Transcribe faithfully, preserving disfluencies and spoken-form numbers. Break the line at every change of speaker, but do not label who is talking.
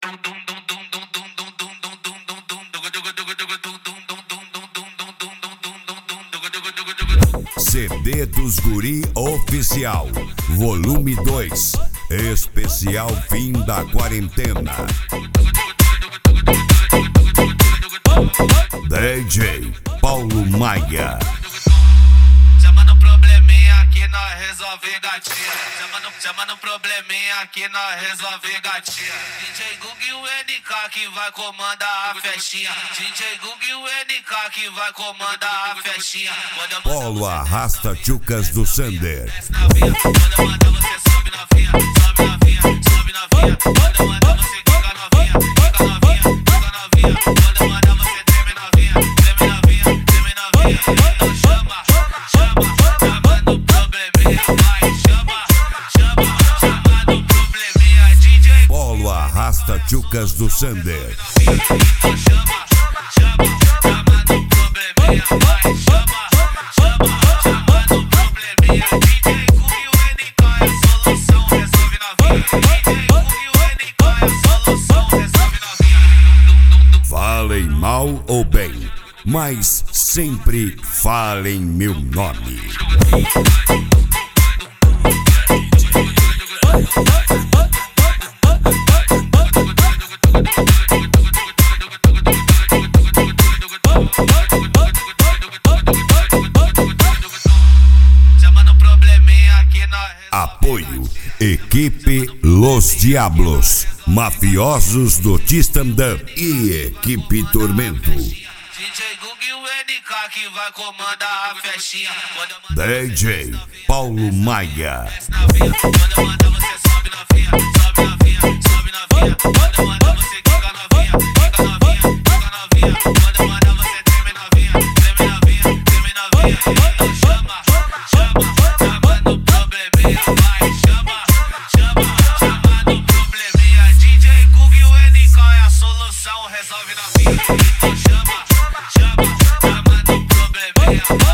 C D dos Guri Oficial, volume dois, especial fim da quarentena. D J Paulo Maia.
Chama no probleminha que nós resolve gatinha. Chama no, chama no probleminha que nós resolve gatinha. D J Gug e o N K que vai comandar a festinha. D J Gug e o N K que vai comandar a festinha.
Polo arrasta tchucas do Sander.
Quando manda você sobe novinha, sobe novinha, sobe novinha. Quando manda você fica novinha, fica novinha, fica novinha. Quando manda você treme novinha, treme novinha, treme novinha. Então chama, chama, chama no probleminha, vai, chama, chama, chama no probleminha, D J.
Polo arrasta tchucas do Sander.
Então chama, chama, chama no probleminha, vai, chama, chama, chama no probleminha, D J Gug e o N K é a solução, resolve novinha. D J Gug e o N K é a solução, resolve novinha.
Falem mal ou bem, mas sempre falem meu nome. Apoio Equipe Los Diablos, Mafiosos do T-Stand-Up e Equipe Tormento.
D J Gug e o N K que vai comandar a festinha.
D J Paulo Maia.
Quando manda você sobe novinha, sobe novinha, sobe novinha. Quando manda você fica novinha, fica novinha, fica novinha. Quando manda você treme novinha, treme novinha, treme novinha. Então chama, chama, chama no probleminha, vai, chama, chama, chama no probleminha. D J Gug e o N K é a solução, resolve novinha. Então chama, chama, chama no probleminha.